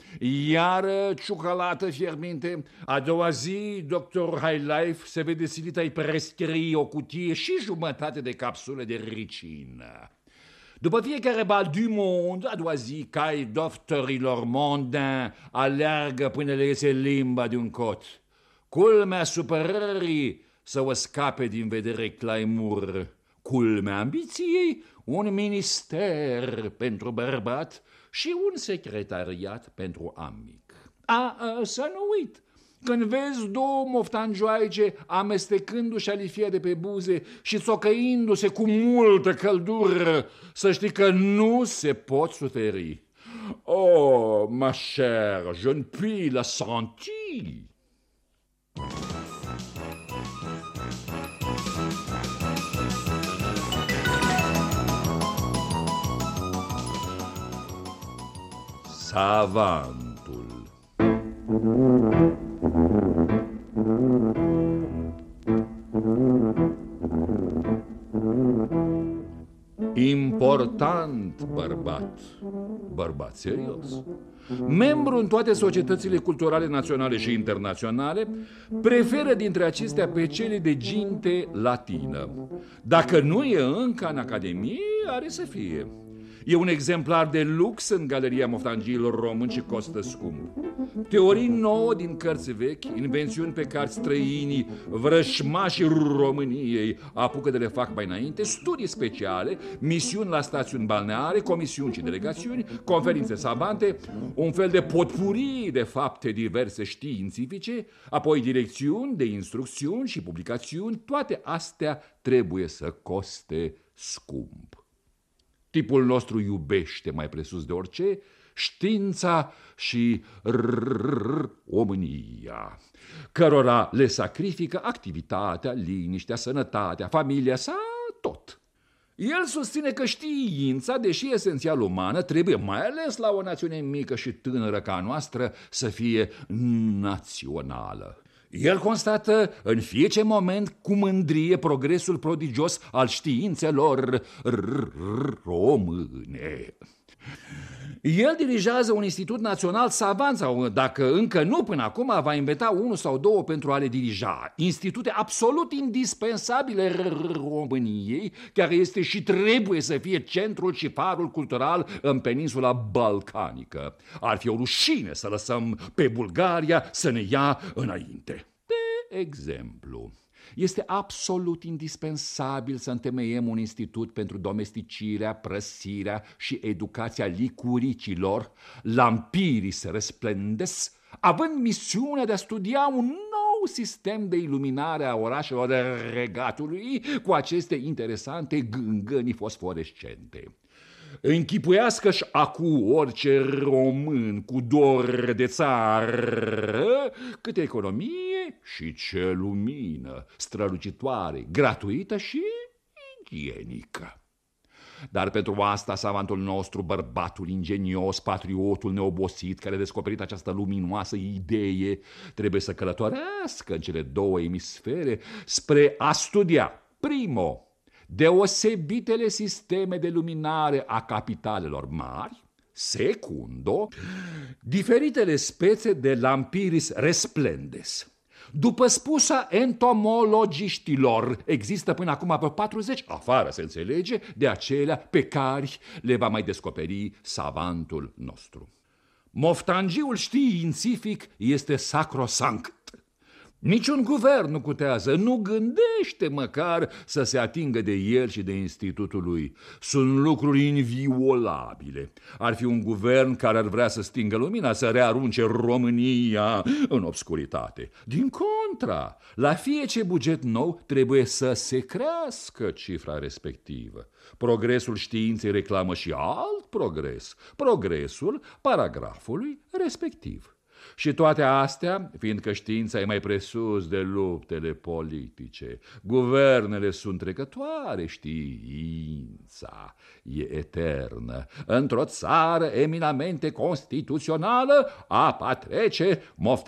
iară ciocolată fierbinte. A doua zi, doctor High Life se vede silit a-i prescrie o cutie și jumătate de capsule de ricină. După fiecare bal du monde, a doua zi, cai doctorilor mondains aleargă până le iese limba de un cot. Culmea supărării să o scape din vedere Claimur. Culmea ambiției, un minister pentru bărbat și un secretariat pentru amic. A, a, să nu uit, când vezi două moftangioaice amestecându-și alifia de pe buze și țocăindu-se cu multă căldură, să știi că nu se pot suferi. Oh, ma chère, je ne puis la sentir. Savantul. Important bărbat, bărbat serios, membru în toate societățile culturale naționale și internaționale, preferă dintre acestea pe cele de ginte latină. Dacă nu e încă în Academie, are să fie. E un exemplar de lux în galeria moftangiilor români și costă scump. Teorii nouă din cărți vechi, invențiuni pe care străinii, vrășmașii României apucă de le fac mai înainte, studii speciale, misiuni la stațiuni balneare, comisiuni și delegațiuni, conferințe savante, un fel de potpuri de fapte diverse științifice, apoi direcțiuni de instrucțiuni și publicațiuni, toate astea trebuie să coste scump. Tipul nostru iubește mai presus de orice știința și omânia, cărora le sacrifică activitatea, liniștea, sănătatea, familia sa, tot. El susține că știința, deși esențial umană, trebuie, mai ales la o națiune mică și tânără ca a noastră, să fie națională. El constată în fiecare moment cu mândrie progresul prodigios al științelor române. El dirigează un institut național savant sau, dacă încă nu până acum, va inventa unul sau două pentru a le dirija. Institute absolut indispensabile României, care este și trebuie să fie centrul și farul cultural în peninsula balcanică. Ar fi o rușine să lăsăm pe Bulgaria să ne ia înainte. De exemplu, este absolut indispensabil să întemeiem un institut pentru domesticirea, prăsirea și educația licuricilor, lampiris resplendes, având misiunea de a studia un nou sistem de iluminare a orașelor regatului cu aceste interesante gângănii fosforescente. Închipuiască-și acu orice român cu dor de țară câte economie și ce lumină strălucitoare, gratuită și igienică. Dar pentru asta savantul nostru, bărbatul ingenios, patriotul neobosit care a descoperit această luminoasă idee, trebuie să călătorească în cele două emisfere spre a studia, primo, deosebitele sisteme de luminare a capitalelor mari, secundo, diferitele spețe de lampiris resplendes. După spusa entomologiștilor, există până acum pe patruzeci, afară se înțelege, de acelea pe care le va mai descoperi savantul nostru. Moftangiul științific este sacrosanct. Niciun guvern nu cutează, nu gândește măcar să se atingă de el și de institutul lui. Sunt lucruri inviolabile. Ar fi un guvern care ar vrea să stingă lumina, să rearunce România în obscuritate. Din contra, la fiecare buget nou trebuie să se crească cifra respectivă. Progresul științei reclamă și alt progres, progresul paragrafului respectiv. Și toate astea, fiindcă știința e mai presus de luptele politice, guvernele sunt trecătoare, știința e eternă. Într-o țară eminamente constituțională, apa trece,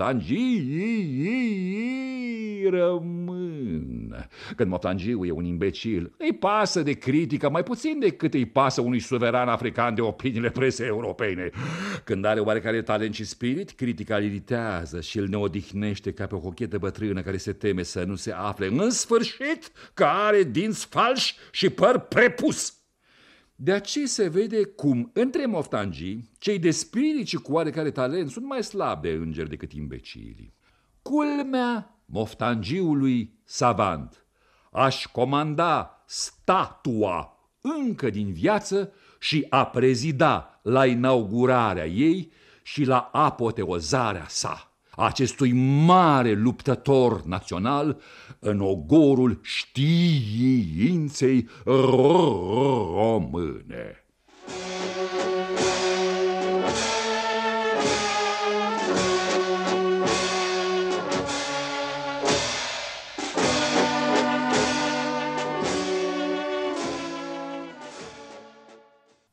moftangii rămân. Când moftangiul e un imbecil, îi pasă de critică mai puțin decât îi pasă unui suveran african de opiniile presei europene. Când are oarecare talent și spirit, critica îl iritează și îl neodihnește ca pe o cochetă bătrână care se teme să nu se afle în sfârșit că are dinți falși și păr prepus. De aceea se vede cum între moftangii, cei de spirit și cu oarecare talent sunt mai slabi de îngeri decât imbecilii. Culmea moftangiului savant aș comanda statua încă din viață și a prezida la inaugurarea ei și la apoteozarea sa, acestui mare luptător național, în ogorul științei române.